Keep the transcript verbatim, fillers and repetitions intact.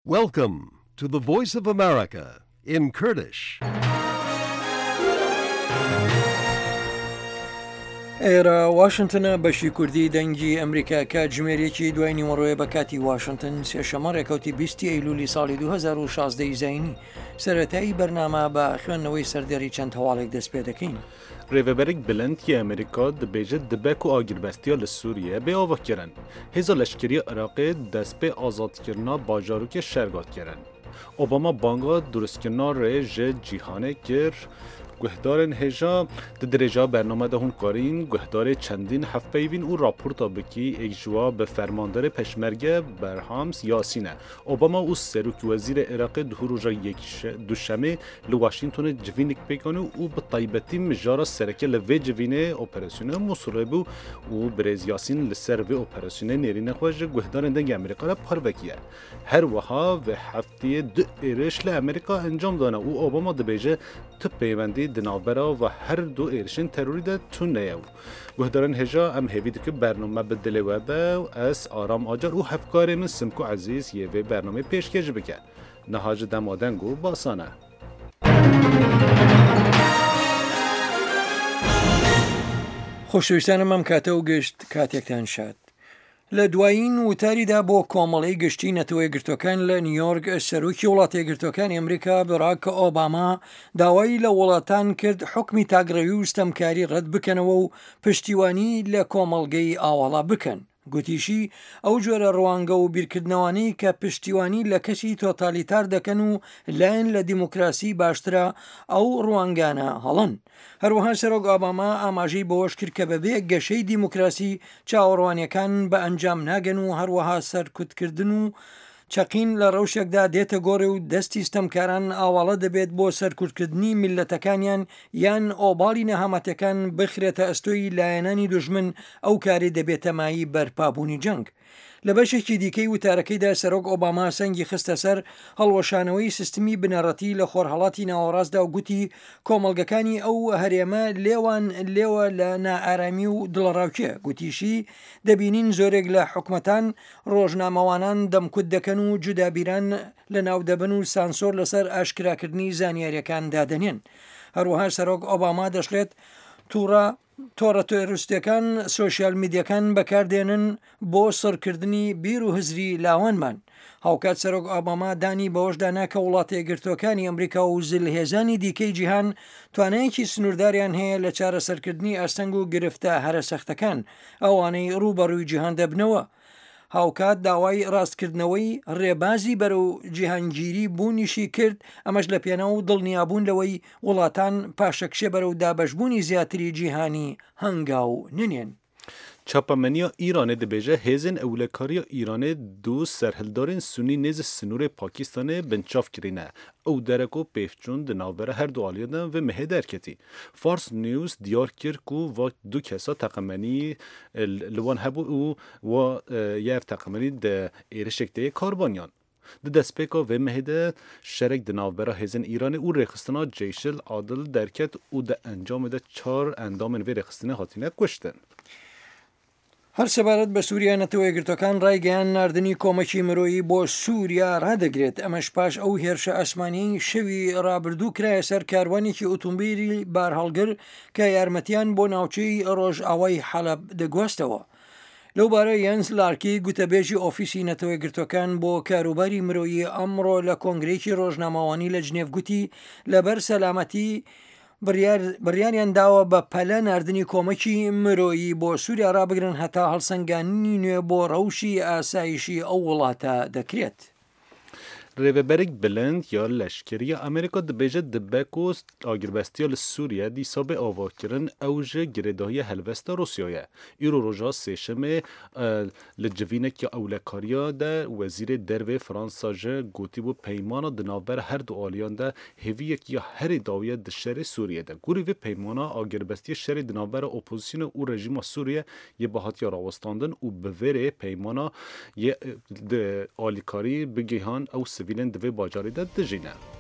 Welcome to the Voice of America in Kurdish. ئێرە واشنگتنە بەشی کوردی دەنگی ئەمریکا کاتژمێرێکی دوای نیوەڕۆیە بە کاتی واشنگتن سێشەمە ڕێکەوتی بیستی ئەیلولی ساڵی دوو هەزار و شازدە زینی سەرەتایی بەرنامە بە خوێندنەوەی سەردەری چەند هەواڵێک دەست پێ دەکەین. ڕێڤەبەرێک بلندی ئەمریکا دەبێژێت دبەک و ئاگربەستیە لە سووریە بێ ئاوەکردن هێزە لەشکریە عێراقی دەست پێ ئازادکردنا باژارۆکê şergatkirin. Obama banga durustkirina rê ji cîhanê kir. Guhdarên hêja di dirêja bername de hûn karîn guhdarê çendîn hevpeyvîn û raporta bikî êkjiwa bi fermanderê Peşmerge Berhams Yasîn e. Obama û Serokîwezîrê Iraqê di roja duşemê li Washingtonê civînek pêkanî û bi taybetî mijara sereke li vê civînê operasyona Mosulê bû û Birêz Yasîn li ser vê operasyonê nêrîna xwe ji guhdarên dengê Amerîka re parvekiye. Her wiha ve hefteyê du êriş li Amerîka encam dane û Obama dibêje tu peywendî di navbera ve her du êrişên terorî de tune ye. Guhdarên hêja em hêvî dikin bername bi dilê we be ez aram acar û hevkarê min Simku Ezîz yê vê bernamê pêşkêş bike. Niha ji dema deng û basan e. خۆشەویستانم ئەم کاتە و گەشت کاتێکتان شاد. لە دوایین وتاریدا بۆ کۆمەڵی گشتی نەتەوە یەکگرتوەکان لە نیویۆرک سەرۆکی وڵاتە یەکگرتوەکانی ئەمریکا باراک ئۆباما داوای لە وڵاتان کرد حکمی تاگڕەوی و ستەمکاری ڕەت بکەنەوە و پشتیوانی لە کۆمەڵگەی ئاوەڵا بکەن. گوتیشی ئەو جۆرە ڕوانگە و بیرکردنەوەی کە پشتیوانی لە کەسی تۆتالیتار دەکەن و لایەن لە دیموکراسی باشترە ئەو ڕوانگانە هەڵن. هەروەها سەرۆک ئۆباما ئاماژەی بەوەش کرد کە بەبێ گەشەی دیموکراسی چاوەڕوانیەکان بە ئەنجام ناگەن و هەروەها سەرکوتکردن و چەقین لە ڕەوشێکدا دێتە گۆڕێ و دەستی ستەمکاران ئاواڵە دەبێت بۆ سەرکوتکردنی میلەتەکانیان یان ئۆباڵی نەهامەتەکان بخرێتە ئەستۆی لایەنانی دوژمن ئەو کاری دەبێتە مایی بەرپابوونی جەنگ. لە بەشێکی دیکەی وتارەکەیدا سەرۆک ئۆباما سەنگی خستە سەر هەڵوەشانەوەی سیستمی بنەڕەتی لە خۆرهەڵاتی ناوەڕاستدا و گوتی کۆمەڵگەکانی ئەو هەرێمە لێوان لێوە لە نائارامی و دڵڕاوکێ. گوتیشی دەبینین زۆرێک لە حکومەتان ڕۆژنامەوانان دەمکوت دەکەن و جودابیران لە ناودەبن و سانسۆر لەسەر ئاشکراکردنی زانیاریەکان دادەنێن. هەروەها سەرۆک ئۆباما دەشڵێت تووڕە تۆڕە تۆریستەکان سۆشیال میدیەکان بەکاردێنن بۆ سڕکردنی بیر و هزری لاوانمان. هاوکات سەرۆک ئۆباما دانی بەوەشدا ناکە وڵاتە یەکگرتوەکانی ئەمریکا و زلهێزانی دیکەی جیهان توانایەکی سنوورداریان هەیە لە چارەسەرکردنی ئاستەنگ و گرفتە هەرە سەختەکان ئەوانەی ڕوبەڕووی جیهان دەبنەوە. هاوکات داوای ڕاستکردنەوەی ڕێبازی بەرەو جیهانگیری بوونیشی کرد ئەمەش لە پێناو و دڵنیابوون لەوەی وڵاتان پاشەکشێ بەرەو دابەشبوونی زیاتری جیهانی هەنگاو ننێن. Çapemeniya Îranê dibêje hêzên ewlekariya Îranê du serhildarên Sunî nêz sinûrê Pakistanê binçav kirîne. Ew derek û pêvçûn di navbera her du aliyan de vê mehê derketî. Fars News diyar kir ku va du kesa teqemenî li wan hebû û wa yev teqemenî di êrişek de karbaniyan. Di destpêka vê mehê de şerek di navbera hêzên Îranê û rêxistina Ceyşil Adil derket û di encamê de çar endamên vê rêxistinê hatine kuştin. هەر سەبارەت بە سووریا نەتەوە یەکگرتوەکان ڕایگەیان ناردنی کۆمەکی مرۆیی بۆ سووریا ڕادەگرێت. ئەمەش پاش ئەو هێرشە ئەسمانی شەوی ڕابردوو کرایە سەر کاروانێکی ئۆتۆمبیلی بارهەڵگر کە یارمەتیان بۆ ناوچەی ڕۆژئاوای حەلەب دەگواستەوە. لەو بارە یانس لارکی گوتەبێژی ئۆفیسی نەتەوە یەکگرتوەکان بۆ کاروباری مرۆیی ئەمڕۆ لە کۆنگرێکی ڕۆژنامەوانی لە جنێڤ گوتی لەبەر سەلامەتی بڕیاریان داوە بە پەلە ناردنی کۆمەکی مرۆیی بۆ سووریا ڕابگرن هەتا هەڵسەنگاندنی نوێ بۆ ڕەوشی ئاسایشی ئەو وڵاتە دەکرێت. Rêveberek bilind ya leşkeriya Amerîka dibêje dibek û agirvestiya li Sûriye dîsa bê avakirin ew ji girêdahiyê helbesta Rusyayê. Îro roja sêşemê li civînekî ewlekariya de wezîrê dervê Fransa ji gotîbû peymana di navbera her du aliyan de hêviyekiya herê dawiye di şerê Sûriye de. Gurî vê peymana agirvestiya şerê di navbera opozisyona û rejîma Sûriye yê bihatiya rawestandin û bi vê rê peymana yê alîkarî bigîhan ew sivîlên divê bajarî de dijîne.